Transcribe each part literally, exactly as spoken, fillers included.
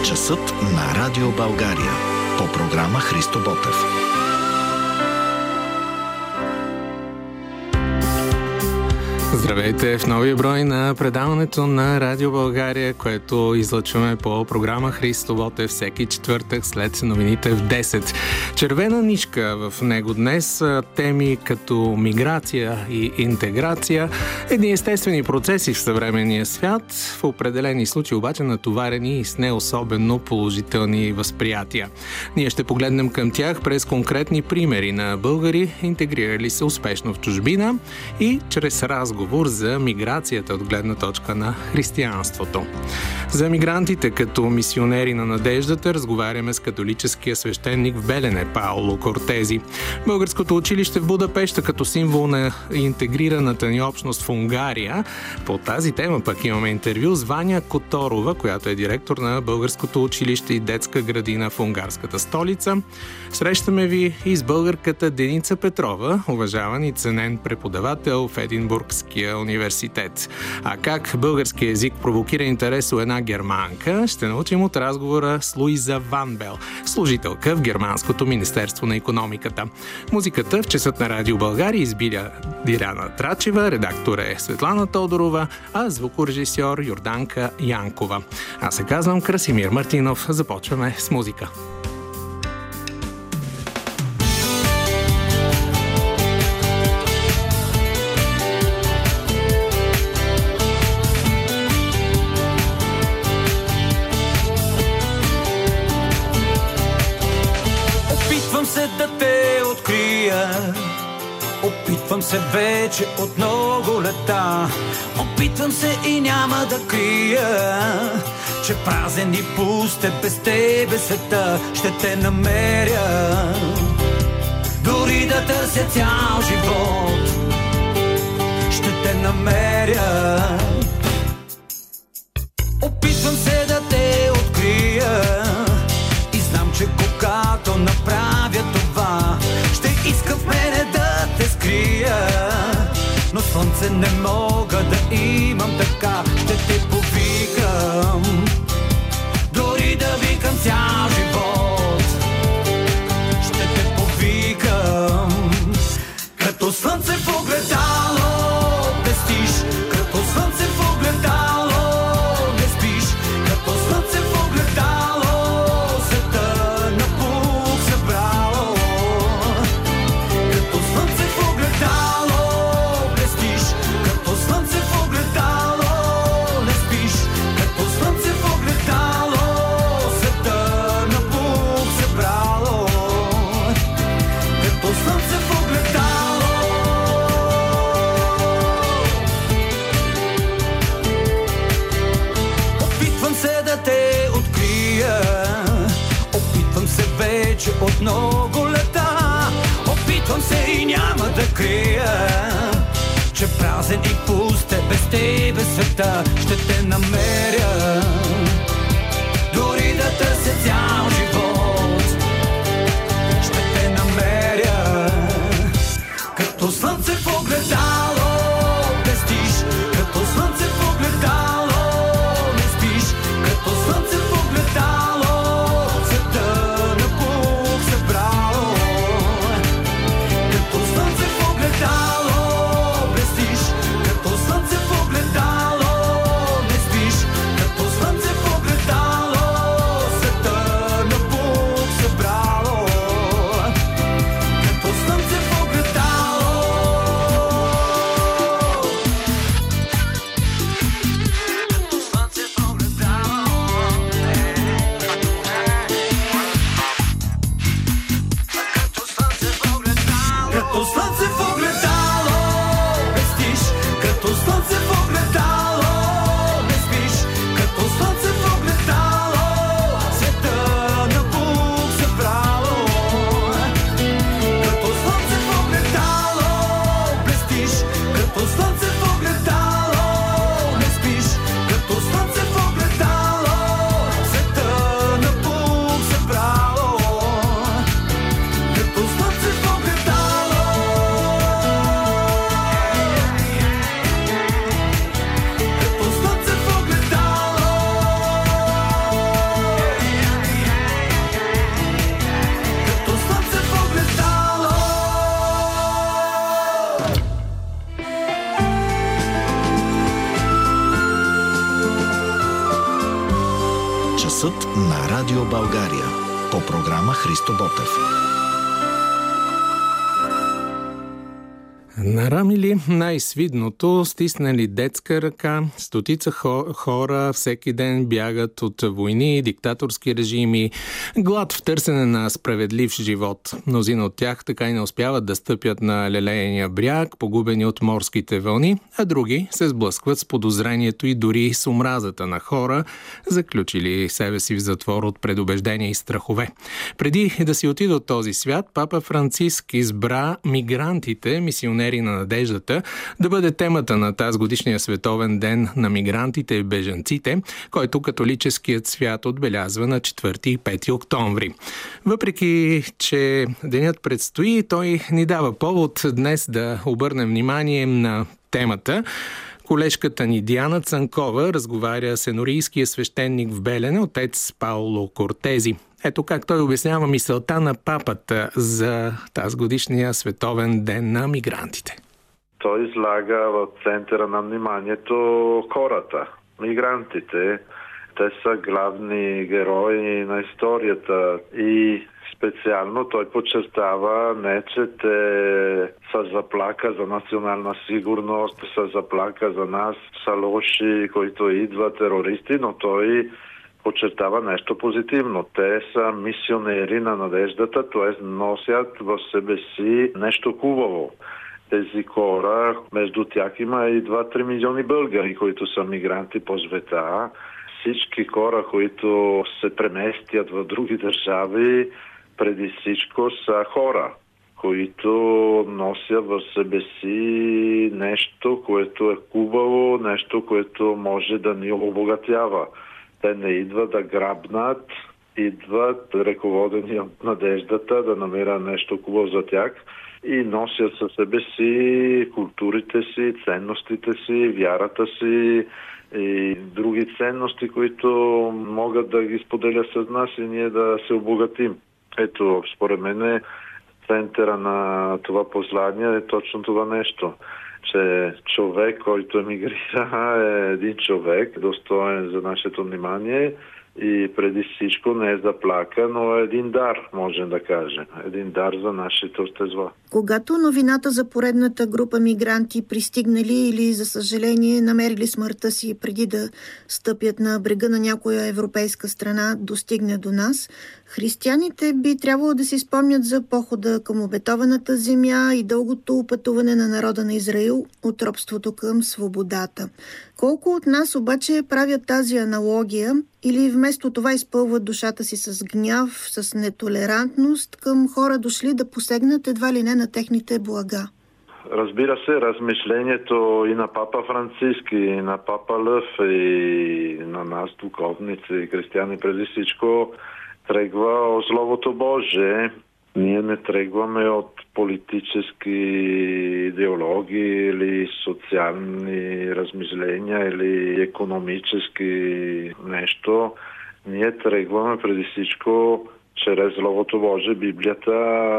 Часът на Радио България. По програма Христо Ботев. Здравейте в новия брой на предаването на Радио България, което излъчваме по програма Христо Ботев всеки четвъртък след новините в десет. Червена нишка в него днес. Теми като миграция и интеграция. Едни естествени процеси в съвременния свят, в определени случаи обаче натоварени и с не особено положителни възприятия. Ние ще погледнем към тях през конкретни примери на българи, интегрирали се успешно в чужбина и чрез разговор за миграцията от гледна точка на християнството. За мигрантите като мисионери на надеждата разговаряме с католическия свещеник в Белене Пауло Кортези. Българското училище в Будапеща като символ на интегрираната ни общност в Унгария. По тази тема пък имаме интервю с Ваня Которова, която е директор на Българското училище и детска градина в унгарската столица. Срещаме ви и с българката Деница Петрова, уважаван и ценен преподавател в Единбургския университет. А как български език провокира интерес у една германка, ще научим от разговора с Луиза Ванбел, служителка в Германското министерство на икономиката. Музиката в часът на Радио България избира Диляна Трачева, редактор е Светлана Тодорова, а звукорежисьор Йорданка Янкова. Аз се казвам Красимир Мартинов. Започваме с музика. Опитвам се вече от много лета, опитвам се и няма да крия, че празен и пуст е без тебе света. Ще те намеря, дори да търся цял живот. Ще те намеря. Опитвам се да те открия и знам, че когато направя това, ще иска в мене да те скрия, но слънце не мога да имам така. Ще те повикам, дори да викам цял живот. Ще те повикам, като слънце в огледало блестиш, като слънце в огледало не спиш, като слънце в огледало света на пух събрало. Като слънце в огледало блестиш, като слънце в огледало не спиш, като слънце в огледало света на пух събрало. Като слънце в огледало. Опитвам се да те открия, опитвам се вече от много лета, опитвам се и няма да крия, че празен и пуст е без тебе света. Ще те намеря, дори да търся цял живот. Ще те намеря, като слънце в огледало блестиш, като слънце в огледало не спиш, като слънце в огледало света на пух събрало. Като слънце в огледало блестиш, като слънце в огледало не спиш, като слънце Гласът на Радио България. По програма Христо Ботев. Нарамили най-свидното, стиснали детска ръка, стотица хора всеки ден бягат от войни, диктаторски режими, глад в търсене на справедлив живот. Мнозина от тях така и не успяват да стъпят на лелеяния бряг, погубени от морските вълни, а други се сблъскват с подозрението и дори с омразата на хора, заключили себе си в затвор от предубеждения и страхове. Преди да си отиде от този свят, папа Франциск избра мигрантите, мисионери на надеждата, да бъде темата на тази годишния световен ден на мигрантите и бежанците, който католическият свят отбелязва на четвърти и пети октомври. Въпреки че денят предстои, той ни дава повод днес да обърнем внимание на темата. Колежката ни Диана Цанкова разговаря с енорийския свещеник в Белене, отец Пауло Кортези. Ето как той обяснява мисълта на папата за тази годишния световен ден на мигрантите. Той излага в центъра на вниманието хората, мигрантите. Те са главни герои на историята и специално той подчертава не, че те са заплака за национална сигурност, са заплака за нас, са лоши, които идват терористи, но той подчертава нещо позитивно. Те са мисионери на надеждата, т.е. носят в себе си нещо хубаво. Тези хора, между тях има и два-три милиони българи, които са мигранти по света. Всички хора, които се преместят в други държави, преди всичко са хора, които носят в себе си нещо, което е хубаво, нещо, което може да ни обогатява. Те не идват да грабнат, идват ръководени от надеждата да намерят нещо хубаво за тях и носят със себе си културите си, ценностите си, вярата си и други ценности, които могат да ги споделят с нас и ние да се обогатим. Ето, според мен, центъра на това послание е точно това нещо, че човек, който емигрира, е един човек, достоен за нашето внимание и преди всичко не е заплака, но е един дар, можем да кажем. Един дар за нашето общество. Когато новината за поредната група мигранти пристигнали или, за съжаление, намерили смъртта си преди да стъпят на брега на някоя европейска страна, достигне до нас, християните би трябвало да си спомнят за похода към обетованата земя и дългото пътуване на народа на Израил от робството към свободата. Колко от нас обаче правят тази аналогия или вместо това изпълват душата си с гняв, с нетолерантност към хора дошли да посегнат едва ли не на техните блага? Разбира се, размишлението и на папа Франциск, и на папа Лъв, и на нас, духовници и християни преди всичко, тръгва от Словото Божие. Ние не тръгваме от политически идеологии или социални размишления или икономически нещо. Ние тръгваме преди всичко чрез Словото Божие, Библията,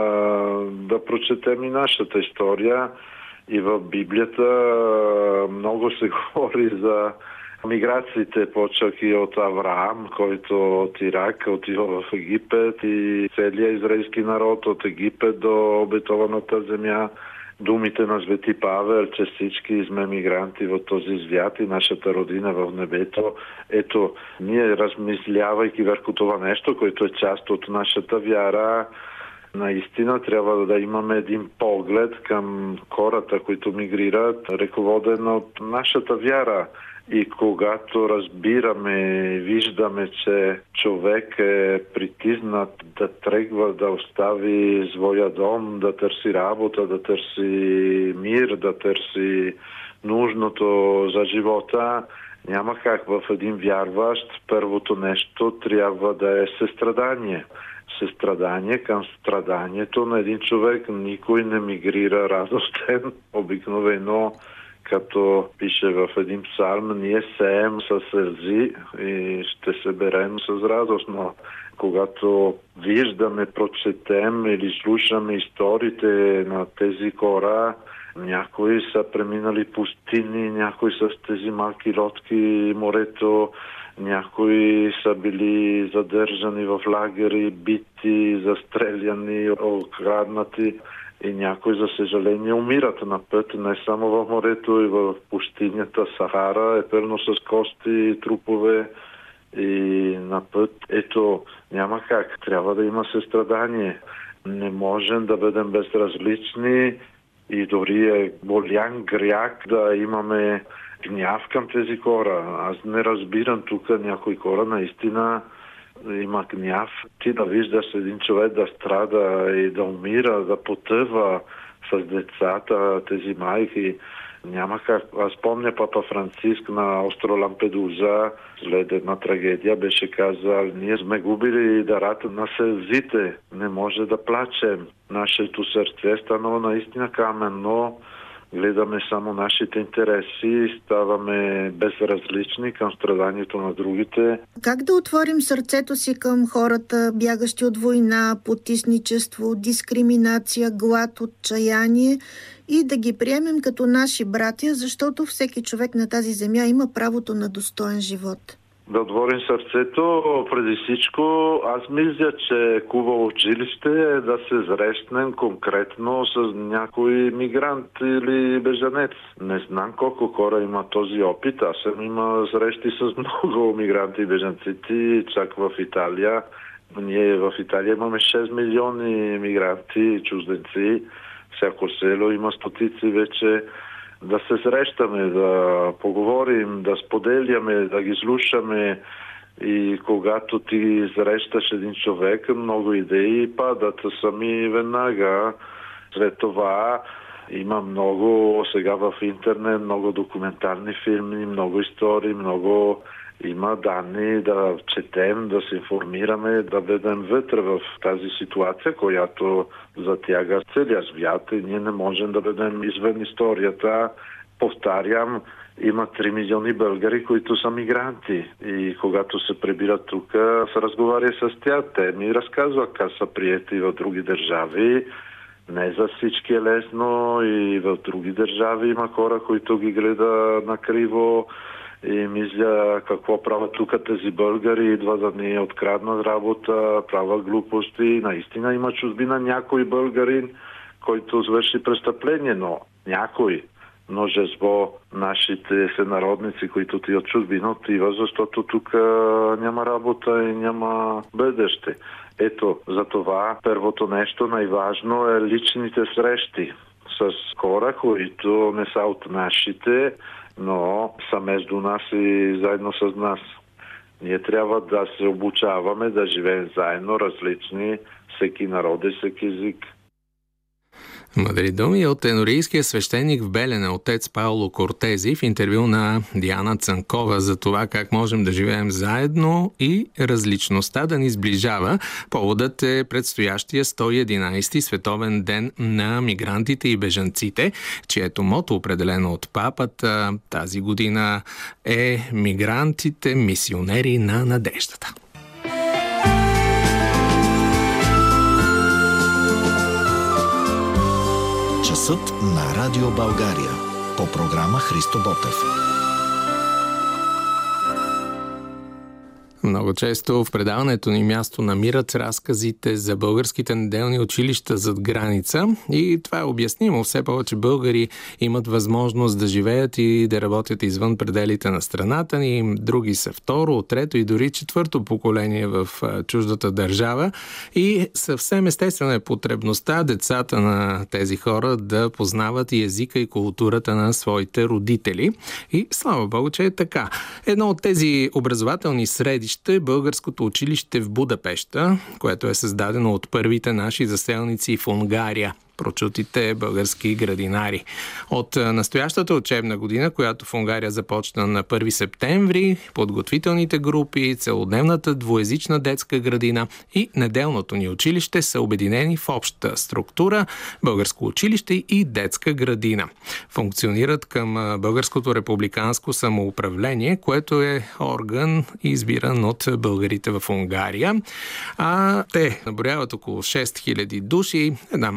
да прочетем и нашата история. И в Библията много се говори за миграциите, почвайки от Авраам, който от Ирак отива в Египет и целият израелски народ от Египет до обетованата земя. Думите на Свети Павел, че всички сме мигранти в този свят и нашата родина в небето. Ето, ние размислявайки върху това нещо, което е част от нашата вяра, наистина трябва да имаме един поглед към хората, които мигрират, ръководен от нашата вяра. И когато разбираме, виждаме, че човек е притиснат да тръгва да остави своя дом, да търси работа, да търси мир, да търси нужното за живота, няма как в един вярващ. Първото нещо трябва да е състрадание. Състрадание към страданието на един човек. Никой не мигрира радостен, обикновено. Като пише в един псалм, ние сеем със сълзи и ще се берем с радост, но когато виждаме, прочетем или слушаме историите на тези хора, някои са преминали пустини, някои са с тези малки лодки, морето, Някои са били задържани в лагери, бити, застреляни, окраднати и някои, за съжаление, умират на път, не само в морето, и в пустинята. Сахара е пълно с кости и трупове и на път. Ето, няма как. Трябва да има състрадание. Не можем да бъдем безразлични и дори е голям грях да имаме гняв към тези хора. Аз не разбирам тук някои хора наистина има гняв. Ти да виждаш един човек да страда и да умира, да потъва с децата, тези майки. Няма как. Аз помня папа Франциск на остров Лампедуза след една трагедия беше казал: ние сме губили дарата на сълзите. Не може да плачем. Нашето сърце е станало наистина каменно. Гледаме само нашите интереси, ставаме безразлични към страданието на другите. Как да отворим сърцето си към хората, бягащи от война, потисничество, дискриминация, глад, отчаяние и да ги приемем като наши братя, защото всеки човек на тази земя има правото на достоен живот? Да отворим сърцето, преди всичко, аз мисля, че е хубаво училище е да се срещнем конкретно с някой мигрант или бежанец. Не знам колко хора има този опит. Аз съм има срещи с много мигранти и бежанци, чак в Италия. Ние в Италия имаме шест милиони мигранти, чужденци. Всяко село има стотици вече. Да се срещаме, да поговорим, да споделяме, да ги слушаме и когато ти срещаш един човек, много идеи падат сами веднага. След това има много, сега в интернет, много документални филми, много истории, много има данни да четем, да се информираме, да бъдем вътре в тази ситуация, която затяга целия свят и ние не можем да бъдем извън историята. Повтарям, има три милиони българи, които са мигранти и когато се прибират тук, се разговаря с тях. Те ми разказват как са приети в други държави. Не за всички е лесно и в други държави има хора, които ги гледа накриво и мисля какво правят тук тези българи, идва да ни откраднат работа, правят глупости. Наистина има чужбина някой българин, който свърши престъпление, но някой множество нашите сънародници, които ти от чужбина отива, защото тук няма работа и няма бъдеще. Ето, за това първото нещо най-важно е личните срещи с хора, които не са от нашите, но са между нас и заедно с нас. Ние трябва да се обучаваме, да живеем заедно, различни, всеки народ и всеки език. Мъдри думи от енорийския свещеник в Белене, отец Пауло Кортези, в интервю на Диана Цанкова за това как можем да живеем заедно и различността да ни сближава. Поводът е предстоящия сто и единайсти Световен ден на мигрантите и бежанците, чието мото, определено от папата тази година, е мигрантите мисионери на надеждата. Часът на Радио България. По програма Христо Ботев. Много често в предаването ни място намират разказите за българските неделни училища зад граница и това е обяснимо. Все повече българи имат възможност да живеят и да работят извън пределите на страната ни. Други са второ, трето и дори четвърто поколение в чуждата държава и съвсем естествена е потребността децата на тези хора да познават и езика и културата на своите родители. И слава Богу, че е така. Едно от тези образователни средища е българското училище в Будапеща, което е създадено от първите наши заселници в Унгария, прочутите български градинари. От настоящата учебна година, която в Унгария започна на първи септември, подготвителните групи, целодневната двуезична детска градина и неделното ни училище са обединени в обща структура българско училище и детска градина. Функционират към Българското републиканско самоуправление, което е орган избиран от българите в Унгария. А те наброяват около шест хиляди души, една малка,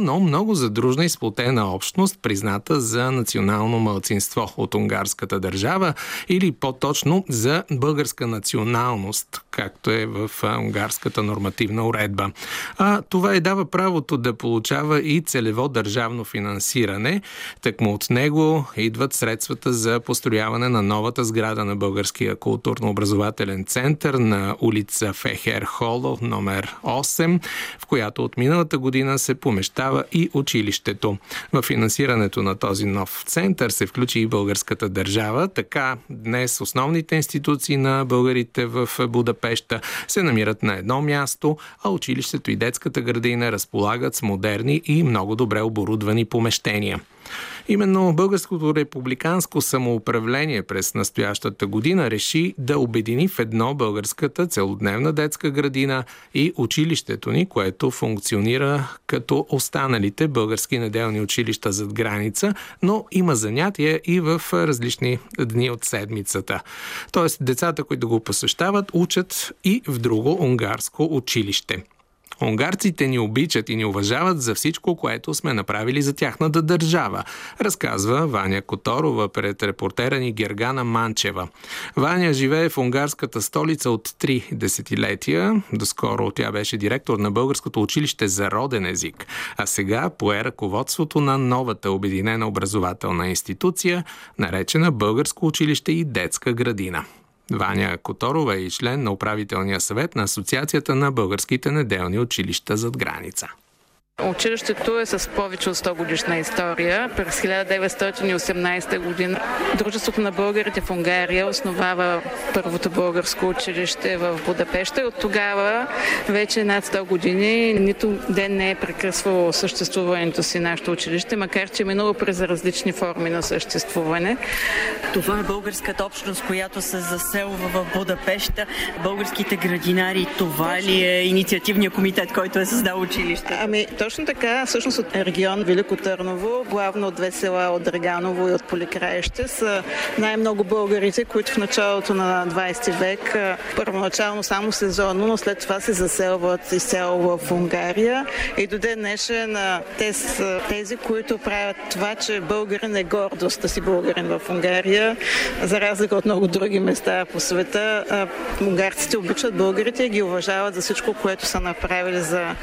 но много задружна и сплотена общност, призната за национално малцинство от унгарската държава или по-точно за българска националност, както е в унгарската нормативна уредба. А това и дава правото да получава и целево държавно финансиране. Тъкмо от него идват средствата за построяване на новата сграда на Българския културно-образователен център на улица Фехер Холо, номер осем, в която от миналата година се помещава и училището. В финансирането на този нов център се включи и българската държава. Така днес основните институции на българите в Будапеща се намират на едно място, а училището и детската градина разполагат с модерни и много добре оборудвани помещения. Именно Българското републиканско самоуправление през настоящата година реши да обедини в едно българската целодневна детска градина и училището ни, което функционира като останалите български неделни училища зад граница, но има занятия и в различни дни от седмицата. Тоест децата, които го посещават, учат и в друго унгарско училище. Унгарците ни обичат и ни уважават за всичко, което сме направили за тяхната държава, разказва Ваня Которова пред репортера ни Гергана Манчева. Ваня живее в унгарската столица от три десетилетия. Доскоро тя беше директор на Българското училище за роден език, а сега пое ръководството на новата обединена образователна институция, наречена Българско училище и детска градина. Ваня Которова е и член на управителния съвет на Асоциацията на българските неделни училища зад граница. Училището е с повече от сто годишна история. През хиляда деветстотин и осемнадесета година Дружеството на българите в Унгария основава първото българско училище в Будапеща и от тогава вече над сто години нито ден не е прекъсвало съществуването си нашето училище, макар че е минало през различни форми на съществуване. Това е българската общност, която се заселва в Будапеща. Българските градинари, това ли е инициативният комитет, който е създал училище? Ами, точно така, всъщност от регион Велико Търново, главно от две села от Драганово и от Поликраище, са най-много българите, които в началото на двадесети век, първоначално само сезонно, но след това се заселват изцяло в Унгария. И до ден днешен тези, тези, които правят това, че българин е гордост да си българин в Унгария, за разлика от много други места по света, унгарците обичат българите и ги уважават за всичко, което са направили за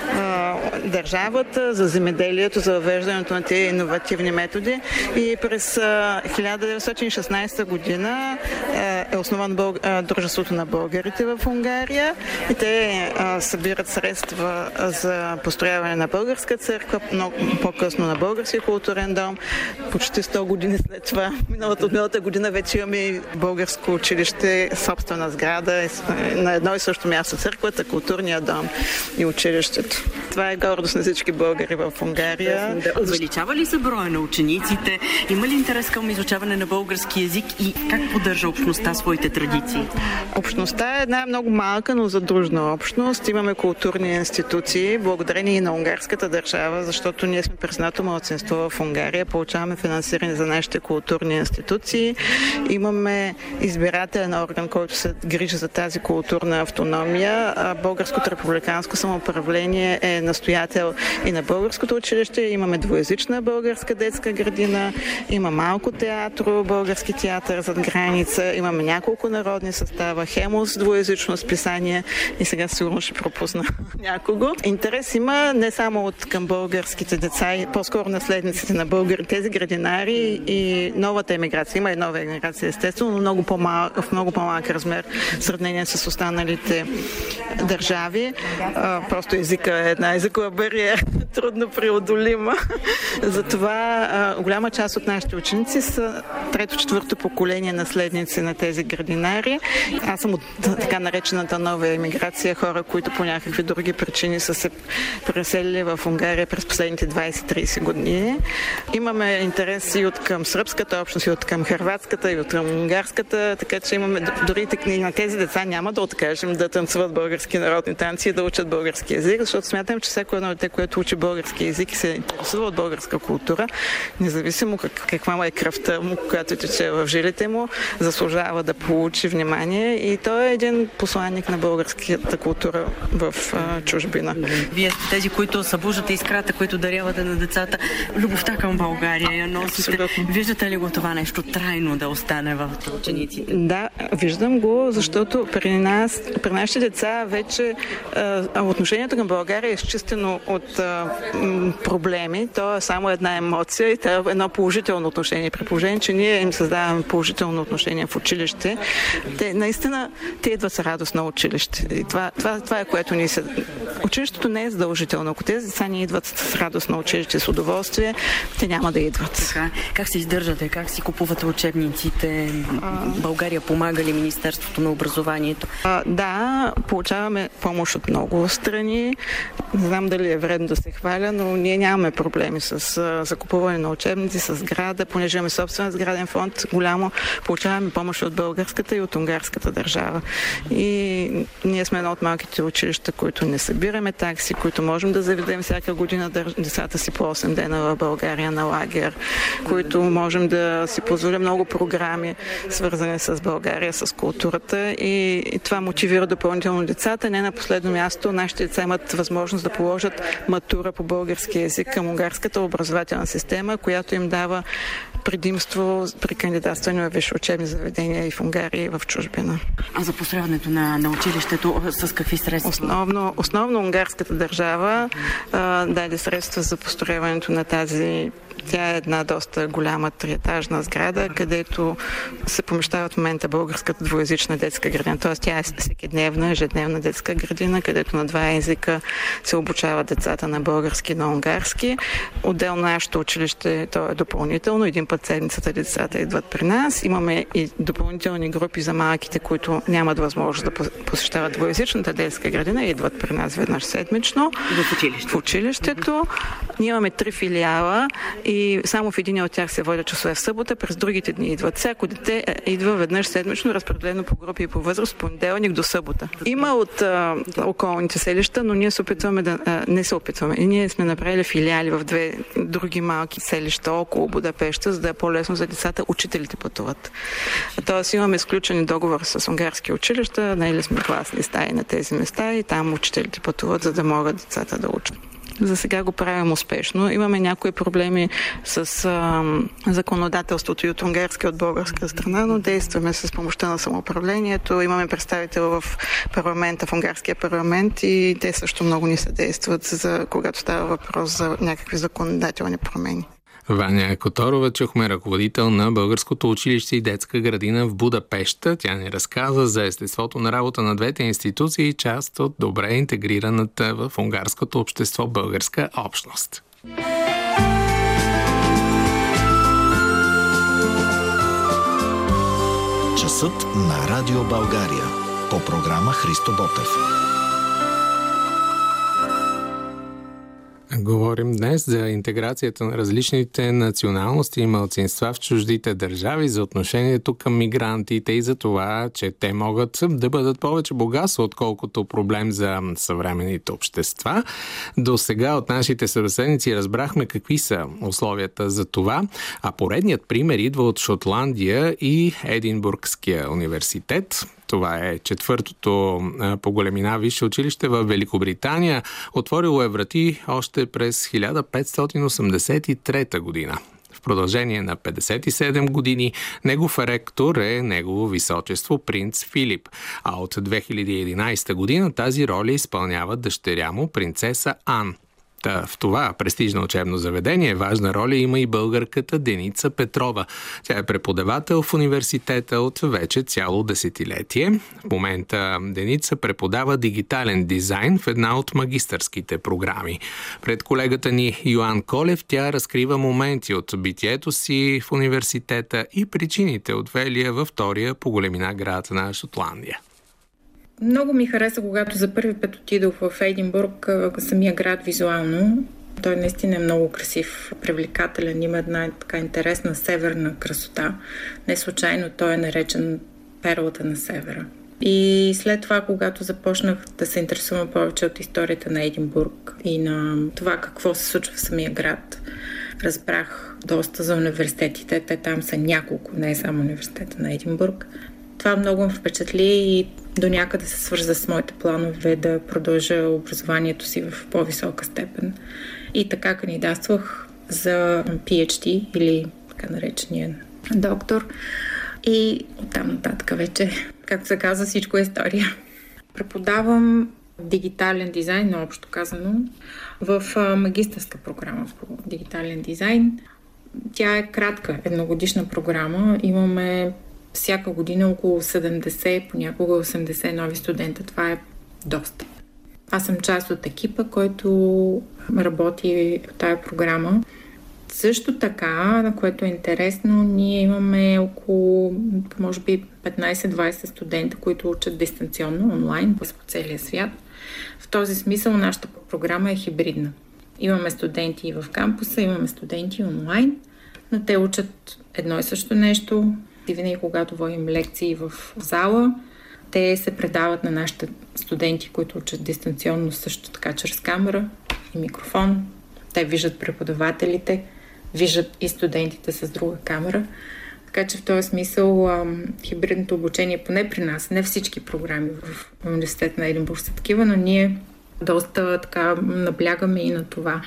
държавата, за земеделието, за въвеждането на тези иновативни методи. И през хиляда деветстотин и шестнадесета година е основано бълг... Дружеството на българите в Унгария и те събират средства за построяване на българска църква, много по-късно на български културен дом. Почти сто години след това, миналата от миналата година, вече имаме българско училище, собствена сграда, на едно и също място църквата, културния дом и училището. Това е гордост на всички българи в Унгария. Да, увеличава ли се броя на учениците? Има ли интерес към изучаване на български език и как поддържа общността своите традиции? Общността е една много малка, но задружна общност. Имаме културни институции, благодарение и на унгарската държава, защото ние сме признато малцинство в Унгария, получаваме финансиране за нашите културни институции. Имаме избирателен орган, който се грижи за тази културна автономия. Българското републиканско самоуправление е настоятел и на българското училище. Имаме двуязична българска детска градина, има малко театро, български театър зад граница, имаме няколко народни състава, Хемос, двуязично списание и сега сигурно ще пропусна някого. Интерес има не само от към българските деца, и по-скоро наследниците на българи, тези градинари и новата емиграция. Има и нова емиграция, естествено, но много по-мал, в много по-малък размер в сравнение с останалите държави. А, просто езика е една езикова бариера, трудно преодолима. Затова а, голяма част от нашите ученици са трето-четвърто поколение наследници на тези градинари. Аз съм от така наречената нова емиграция, хора, които по някакви други причини са се преселили в Унгария през последните двадесет-тридесет години. Имаме интерес и от към сръбската общност, и от към хърватската, и от към унгарската, така че имаме дори на тези деца няма да откажем да танцуват български народни танци и да учат български език, защото смятам, че всяко едно дете, което учи български език и се интересува от българска култура, независимо как, каква му е кръвта му, която тече в жилите му, заслужава да получи внимание и той е един посланник на българската култура в а, чужбина. Вие сте тези, които събуждате искрата, които дарявате на децата любовта към България, я носите. Абсолютно. Виждате ли го това нещо трайно да остане в учениците? Да, виждам го, защото при нас, при нашите деца вече а, отношението към България е изчистено от а, м, проблеми. То е само една емоция и това е едно положително отношение. При положение, че ние им създаваме положително отношение в училище, те наистина те идват с радост на училище. И това, това, това е което ни се... Училището не е задължително. Ако тези деца ни идват с радост на училище, с удоволствие, те няма да идват. Така. Как се издържате? Как си купувате учебниците? България помага ли Министерството на образованието? А, да, получаваме помощ от много страни. Не знам дали е вредно да се хваля, но ние нямаме проблеми с а, закупуване на учебници, с сграда, понеже имаме собствен сграден фонд голямо. Получаваме помощ от българската и от унгарската държава. И ние сме едно от малките училища, които не събираме такси, които можем да заведем всяка година децата си по осем дена в България на лагер, които можем да си позволим много програми, свързани с България, с културата и, и това мотивира допълнително децата. Не на последно място, нашите деца имат възможност да положат матура по български език към унгарската образователна система, която им дава предимство при кандидатстване в висши учебни заведения и в Унгария и в чужбина. А за построяването на, на училището с какви средства? Основно, основно унгарската държава а, даде средства за построяването на тази. Тя е една доста голяма триетажна сграда, където се помещава в момента българската двуязична детска градина. Т.е. тя е всекидневна, ежедневна детска градина, където на два езика се обучават децата на български и на унгарски. Отделно нашето училище, то е допълнително. Един път седмицата децата идват при нас. Имаме и допълнителни групи за малките, които нямат възможност да посещават двуязичната детска градина и идват при нас веднъж седмично. В училището. В училището. Ние имаме три филиала и само в един от тях се водят часове в събота, през другите дни идват. Всяко дете идва веднъж седмично, разпределено по групи и по възраст, понеделник до събота. Има от а, околните селища, но ние се опитваме да... А, не се опитваме. И ние сме направили филиали в две други малки селища около Будапеща, за да е по-лесно за децата. Учителите пътуват. Тоест имаме сключени договори с унгарски училища, наели сме класни стаи на тези места и там учителите пътуват, за да могат децата да учат. За сега го правим успешно. Имаме някои проблеми с а, законодателството и от унгарска и от българска страна, но действаме с помощта на самоуправлението. Имаме представител в парламента, в унгарския парламент и те също много ни съдействат, за когато става въпрос за някакви законодателни промени. Ваня Которова чухме, ръководител на Българското училище и детска градина в Будапеща. Тя ни разказа за естеството на работа на двете институции и част от добре интегрираната в унгарското общество българска общност. Часът на Радио България. По програма Христо Ботев. Говорим днес за интеграцията на различните националности и малцинства в чуждите държави, за отношението към мигрантите и за това, че те могат да бъдат повече богатство, отколкото проблем за съвременните общества. До сега от нашите събеседници разбрахме какви са условията за това, а поредният пример идва от Шотландия и Единбургския университет. Това е четвъртото по големина висше училище в Великобритания. Отворило е врати още през хиляда петстотин осемдесет и трета година. В продължение на петдесет и седем години негов ректор е негово височество принц Филип, а от две хиляди и единадесета година тази роля изпълнява дъщеря му принцеса Ан. Та в това престижно учебно заведение важна роля има и българката Деница Петрова. Тя е преподавател в университета от вече цяло десетилетие. В момента Деница преподава дигитален дизайн в една от магистърските програми. Пред колегата ни Йоан Колев тя разкрива моменти от битието си в университета и причините отвели я във втория по големина град на Шотландия. Много ми хареса, когато за първи път отидох в Единбург, самия град визуално. Той наистина е много красив, привлекателен, има една така интересна северна красота. Не случайно той е наречен перлата на севера. И след това, когато започнах да се интересувам повече от историята на Единбург и на това какво се случва в самия град, разбрах доста за университетите. Те там са няколко, не е само университета на Единбург. Това много ме впечатли и до някъде се свърза с моите планове да продължа образованието си в по-висока степен. И така кандидатствах за пи ейч ди или така наречения доктор. И оттам нататък вече, както се казва, всичко е история. Преподавам дигитален дизайн, наобщо казано, в магистърска програма по дигитален дизайн. Тя е кратка, едногодишна програма. Имаме всяка година около седемдесет, понякога осемдесет нови студента. Това е доста. Аз съм част от екипа, който работи по тая програма. Също така, на което е интересно, ние имаме около, може би, петнайсет-двайсет студента, които учат дистанционно, онлайн, по целия свят. В този смисъл нашата програма е хибридна. Имаме студенти и в кампуса, имаме студенти онлайн, но те учат едно и също нещо. И винаги, когато водим лекции в зала, те се предават на нашите студенти, които учат дистанционно, също така чрез камера и микрофон. Те виждат преподавателите, виждат и студентите с друга камера. Така че в този смисъл ам, хибридното обучение, поне при нас, не всички програми в университета на Единбург са такива, но ние доста така наблягаме и на това.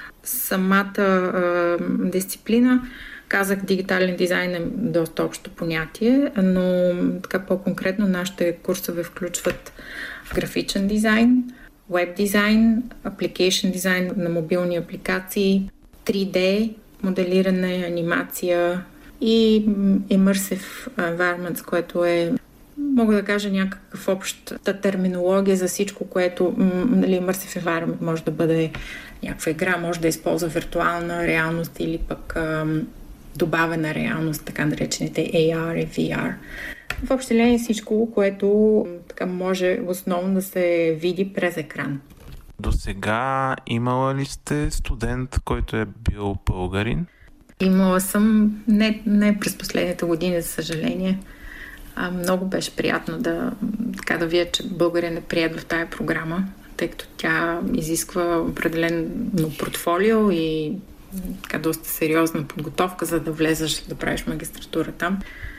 Самата а, дисциплина, казах, дигитален дизайн е доста общо понятие, но така по-конкретно нашите курсове включват графичен дизайн, веб дизайн, апликейшн дизайн на мобилни апликации, три Ди, моделиране, анимация и Immersive Environments, което е, мога да кажа, някакъв обща терминология за всичко, което, нали, Immersive Environment може да бъде някаква игра, може да използва виртуална реалност или пък ам, добавена реалност, така наречените Ей Ар и Ви Ар. В общи линии всичко, което така може основно да се види през екран. До сега имала ли сте студент, който е бил българин? Имала съм, не, не през последните години, за съжаление. А, много беше приятно да, така да видя, че българин е прият в тая програма, тъй като тя изисква определено портфолио и така доста сериозна подготовка, за да влезеш да правиш магистратура там.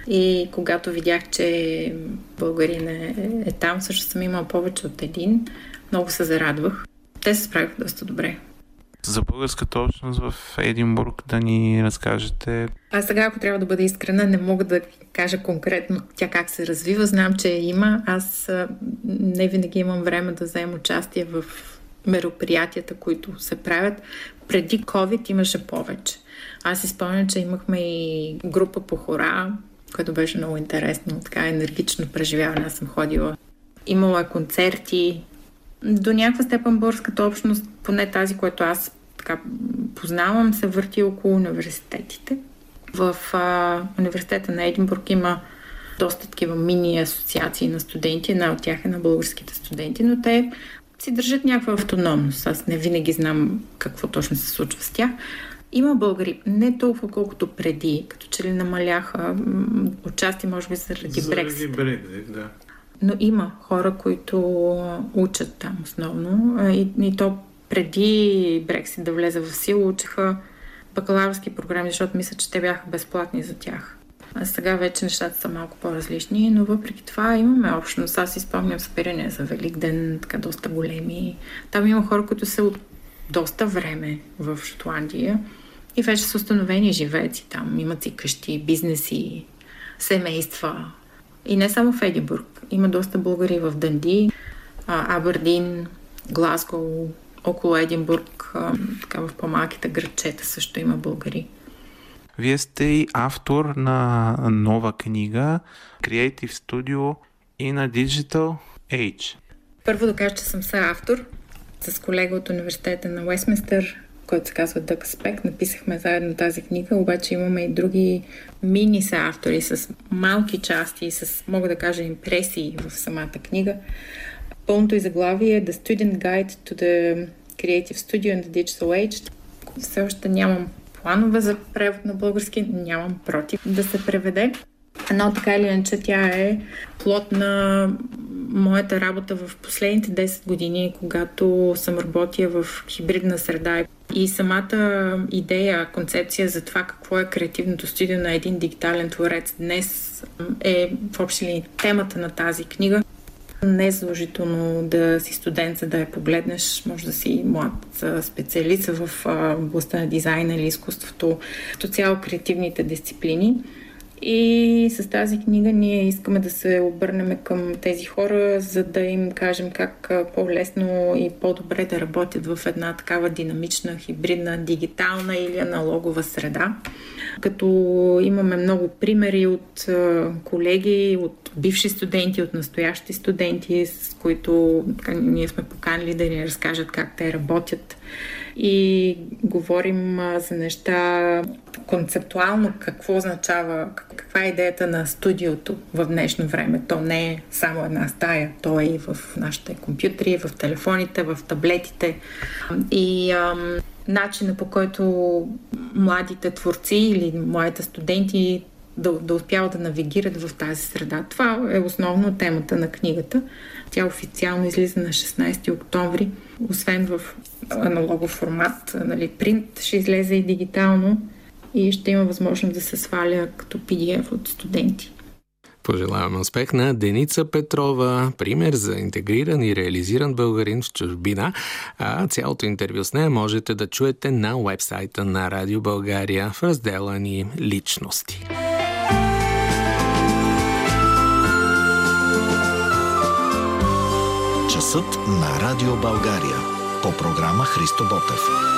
И когато видях, че българин е, е там, също съм имала повече от един, много се зарадвах. Те се справиха доста добре. За българската общност в Единбург да ни разкажете? Аз сега, ако трябва да бъда искрена, не мога да кажа конкретно тя как се развива. Знам, че има. Аз не винаги имам време да взема участие в мероприятията, които се правят. Преди COVID имаше повече. Аз си спомням, че имахме и група по хора, което беше много интересно, така енергично преживяване. Аз съм ходила. Имала е концерти. До някаква степен българската общност, поне тази, която аз така познавам, се върти около университетите. В а, университета на Единбург има доста такива мини асоциации на студенти. Една от тях е на българските студенти, но те си държат някаква автономност. Аз не винаги знам какво точно се случва с тях. Има българи, не толкова колкото преди, като че ли намаляха отчасти, може би заради Брексит. Да. Но има хора, които учат там основно. И, и то преди Брексит да влезе в сила, учеха бакалавърски програми, защото мисля, че те бяха безплатни за тях. А сега вече нещата са малко по-различни, но въпреки това имаме общност. Аз си спомням събирания за Великден, така доста големи. Там има хора, които са от доста време в Шотландия и вече са установени, живеят си там. Имат си къщи, бизнеси, семейства. И не само в Единбург. Има доста българи в Дънди, Абърдин, Глазго, около Единбург, така в по-малките градчета също има българи. Вие сте и автор на нова книга Creative Studio in a Digital Age. Първо да кажа, че съм съавтор с колега от университета на Уестминстър, който се казва Дъг Спек. Написахме заедно тази книга, обаче имаме и други мини съавтори с малки части, с, мога да кажа, импресии в самата книга. Пълното иззаглавие е The Student Guide to the Creative Studio in the Digital Age. Все още нямам планове за превод на български, нямам против да се преведе. Но така или иначе тя е плод на моята работа в последните десет години, когато съм работила в хибридна среда. И самата идея, концепция за това какво е креативното студио на един дигитален творец днес е в общи линии темата на тази книга. Не е задължително да си студент, за да я погледнеш. Може да си млад специалист в областта на дизайна или изкуството, като цяло креативните дисциплини. И с тази книга ние искаме да се обърнем към тези хора, за да им кажем как по-лесно и по-добре да работят в една такава динамична, хибридна, дигитална или аналогова среда. Като имаме много примери от колеги, от бивши студенти, от настоящи студенти, с които така, ние сме поканили да ни разкажат как те работят. И говорим за неща концептуално, какво означава, каква е идеята на студиото в днешно време. То не е само една стая, то е и в нашите компютри, в телефоните, в таблетите. И ам, начина, по който младите творци или младите студенти да, да успяват да навигират в тази среда. Това е основно темата на книгата. Тя официално излиза на шестнайсети октомври, освен в аналогов формат, нали, принт, ще излезе и дигитално и ще има възможност да се сваля като пи ди еф от студенти. Пожелаваме успех на Деница Петрова, пример за интегриран и реализиран българин в чужбина. А цялото интервю с нея можете да чуете на уебсайта на Радио България в раздела ни Личности. Часът на Радио България по програма Христо Ботев.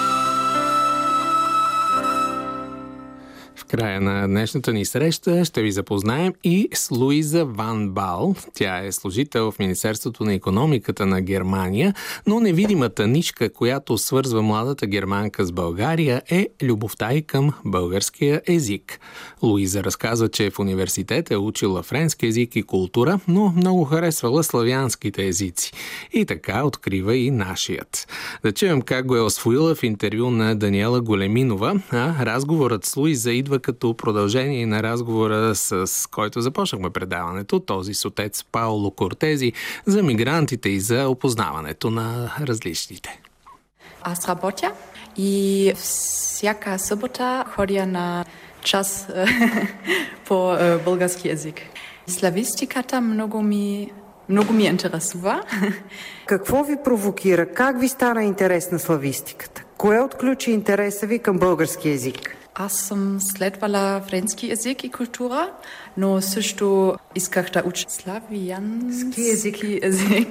В края на днешната ни среща ще ви запознаем и с Луиза Ван Бал. Тя е служител в Министерството на икономиката на Германия, но невидимата нишка, която свързва младата германка с България, е любовта й към българския език. Луиза разказва, че в университет е учила френски език и култура, но много харесвала славянските езици. И така открива и нашият. Да чуем как го е освоила в интервю на Даниела Големинова, а разговорът с Луиза идва като продължение на разговора, с който започнахме предаването, този с отец Пауло Кортези, за мигрантите и за опознаването на различните. Аз работя и всяка събота ходя на час по български език. Славистиката много ми, много ми интересува. Какво ви провокира? Как ви стана интерес на славистиката? Кое отключи интереса ви към български език? Аз съм следвала френски език и култура, но също исках да уча славянски език. език.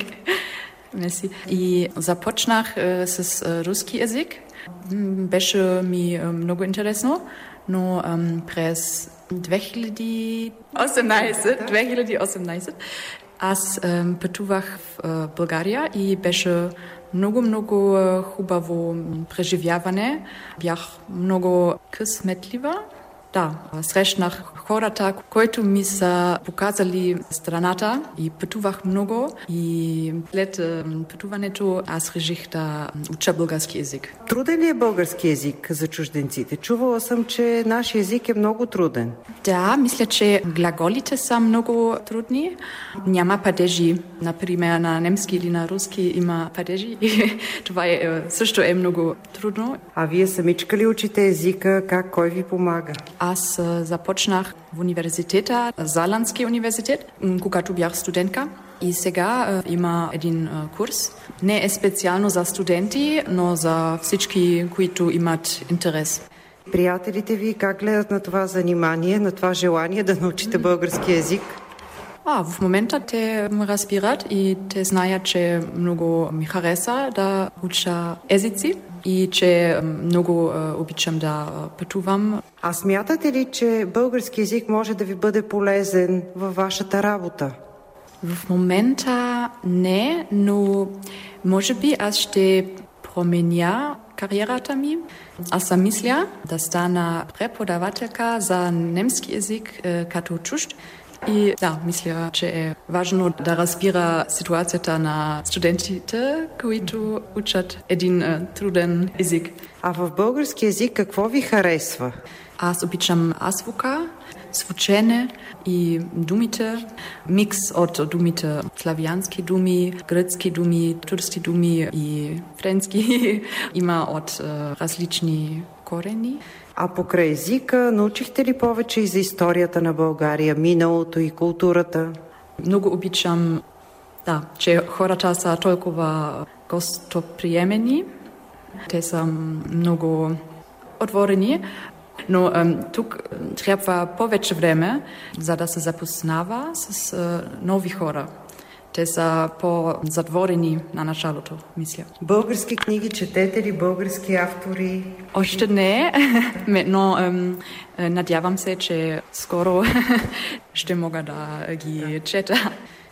И започнах е, с е, руски език. Беше ми е, много интересно, но е, през две хиляди и осемнайсет аз е, пътувах в е, България и беше много-много хубаво преживяване. Бях много късметлива. Да, срещнах хората, които ми са показали страната и пътувах много. И след пътуването аз реших да уча български език. Труден ли е български език за чужденците? Чувала съм, че нашия език е много труден. Да, мисля, че глаголите са много трудни. Няма падежи. Например, на немски или на руски има падежи. Това е, също е много трудно. А вие самичка ли учите езика? Как? Кой ви помага? Аз започнах в университета, Заландски университет, когато бях студентка. И сега има един курс. Не е специално за студенти, но за всички, които имат интерес. Приятелите ви как гледат на това занимание, на това желание да научите български език? А, в момента те разбират и те знаят, че много ми хареса да уча езици и че много обичам да пътувам. А смятате ли, че български език може да ви бъде полезен във вашата работа? В момента не, но може би аз ще променя кариерата ми. Аз съм мисля да стана преподавателка за немски език като чужд. И да, мисля, че е важно да разбира ситуацията на студентите, които учат един uh, труден език. А в български език какво ви харесва? Аз обичам азбука, звучене и думите, микс от думите славянски думи, гръцки думи, турски думи и френски има от различни корени. А покрай езика, научихте ли повече и за историята на България, миналото и културата? Много обичам, да, че хората са толкова гостоприемени. Те са много отворени, но ем, тук трябва повече време, за да се запознава с е, нови хора. Те са по-затворени на началото, мисля. Български книги четете ли, български автори? Още не, но ем, надявам се, че скоро ще мога да ги чета.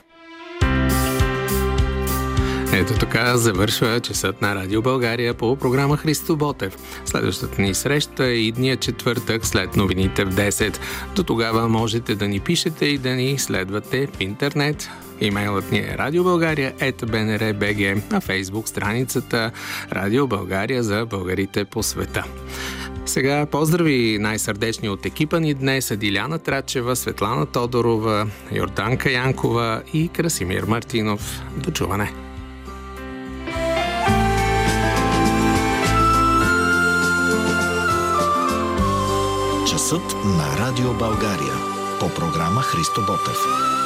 Ето така завършва часът на Радио България по програма Христо Ботев. Следващата ни среща е идния четвъртък след новините в десет. До тогава можете да ни пишете и да ни следвате в интернет. Имейлът ни е радиобългария ет би ен ар точка би джи, на Фейсбук страницата Радио България за българите по света. Сега поздрави най-сърдечни от екипа ни днес са Диляна Трачева, Светлана Тодорова, Йорданка Янкова и Красимир Мартинов. До чуване! Часът на Радио България по програма Христо Ботев.